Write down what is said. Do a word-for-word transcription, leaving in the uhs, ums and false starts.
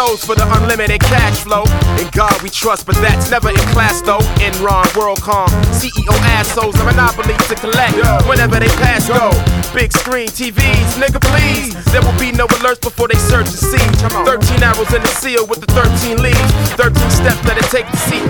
goes for the unlimited cash flow. In God we trust, but that's never in class though. Enron, WorldCom, C E O assholes, a monopoly to collect whenever they pass go. Big screen T Vs, nigga please. There will be no alerts before they search and see. Thirteen arrows in the seal with the thirteen leaves. Thirteen steps that it take to see